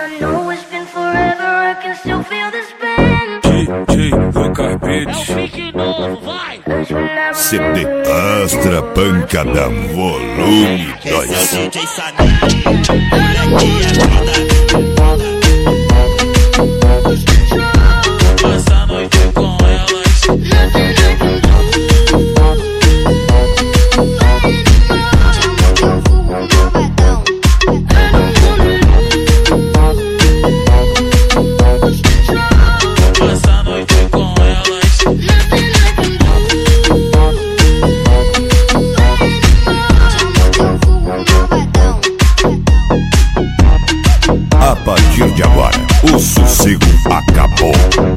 I know it's been forever, I can still feel this pain. DJ do Carpete. CD Astra Pancadão Volume 2. DJ Saninho, moleque é foda. Passa a noite com elas. Passa a noite com elas. A partir de agora, o sossego acabou.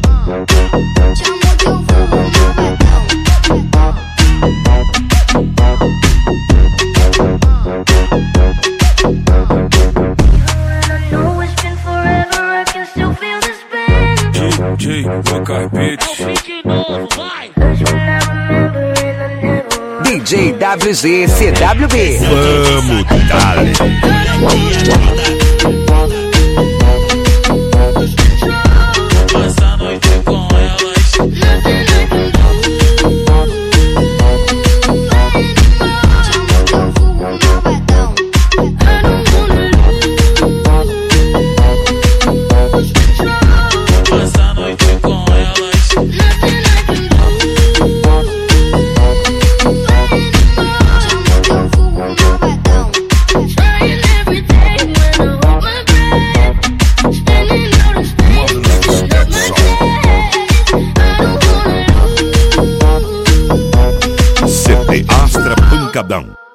DJ do Carpete. DJ WZ CWB. Vamos, dale. Passa a noite com elas. Passa a noite com elas. CD Astra Pancadão.